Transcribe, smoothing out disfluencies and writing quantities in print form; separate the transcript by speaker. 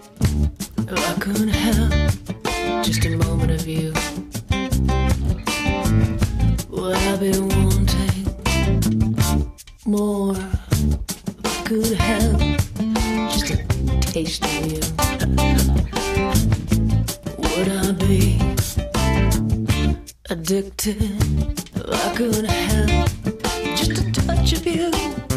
Speaker 1: If I couldn't have just a moment of you, would I be wanting more? If I could have just a taste of you, would I be addicted? If I could have just a touch of you,